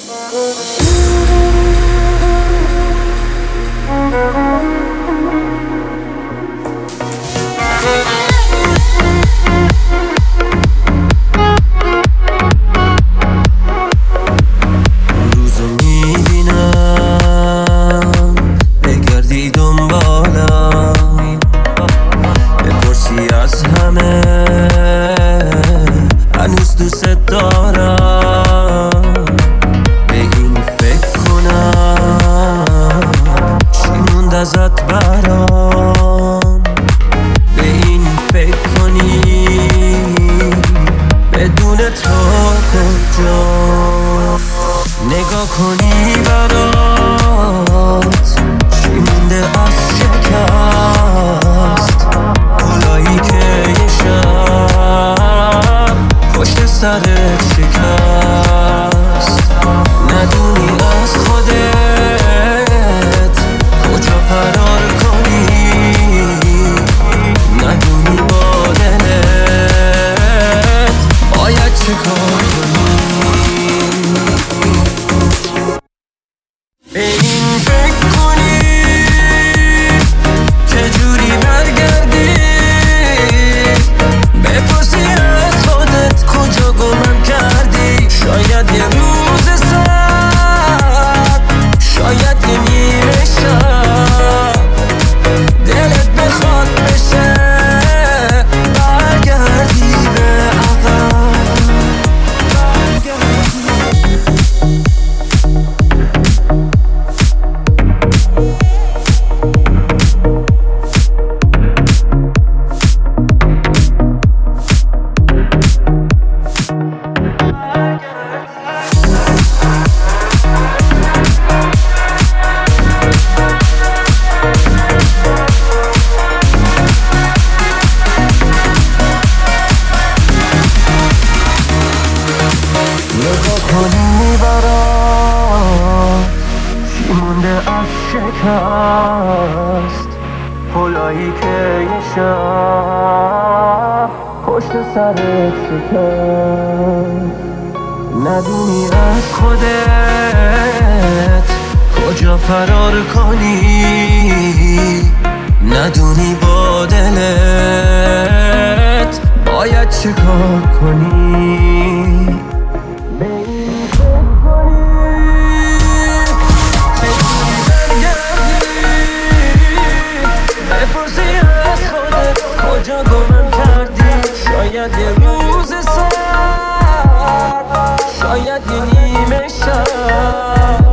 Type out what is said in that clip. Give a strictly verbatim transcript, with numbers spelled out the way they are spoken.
هنوز دوست دارم، به این فکر کنم چی موند ازت برام. به این فکر کنی بدون تو کجا، نگاه کنی برات چی مونده از شکست، پولایی که یه شب پشت سرت شکست. ندونی از خودت کجا فرار کنی، ندونی با دلت باید چه کار کنی. به این فکر کنی چجوری برگردی، بپرسی از خودت کجا گمم کردی. شاید یه روز سر، شاید یه نیمه شب دلت بخواد بشه برگردی به عقب. نگاه کنی برات چی مونده از شکست، پولایی که یه شب پشت سرت شکست. ندونی از خودت کجا فرار کنی، ندونی با دلت باید چه کار کنی. به این فکر کنی چجوری برگردی، بپرسی از خودت کجا گمم کردی. شاید یه روز سر، شاید یه نیمه شب